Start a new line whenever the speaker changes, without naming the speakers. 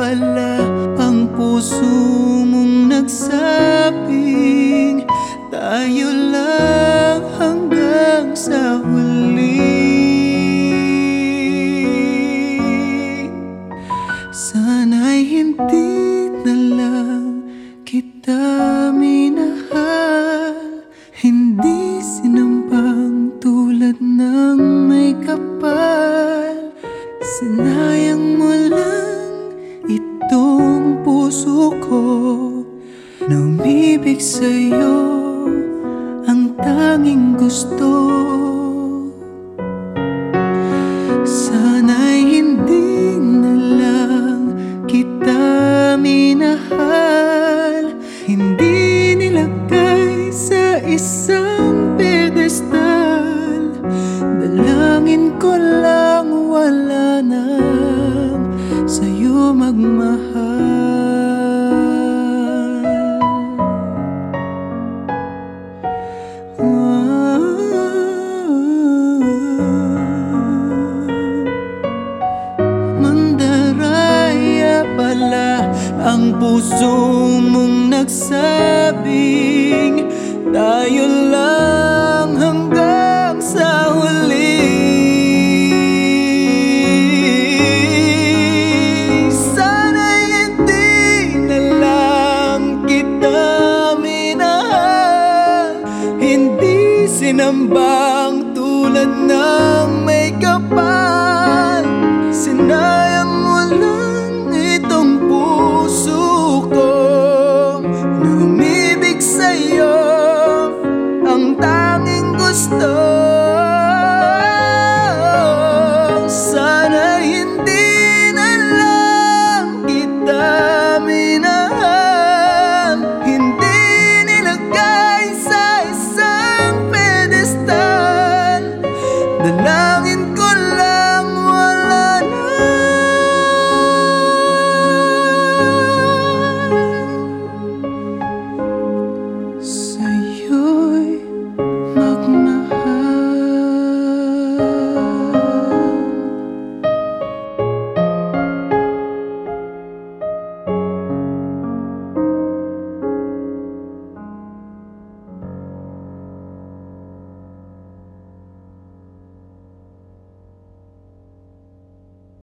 pala ang puso mong nagsabing tayo lang hanggang sa huli. Sana'y hindi na lang kita minahal, hindi sinampang tulad ng may kapal. Sinayang mo lang itong puso ko na umibig sa'yo, ang tanging gusto. Sana'y hindi na lang kita minahal, hindi nilagay sa isang pedestal. Dalangin ko lang wala nang sa'yo magmahal. Mandaraya pala ang puso mong nagsabing tayo lang hanggang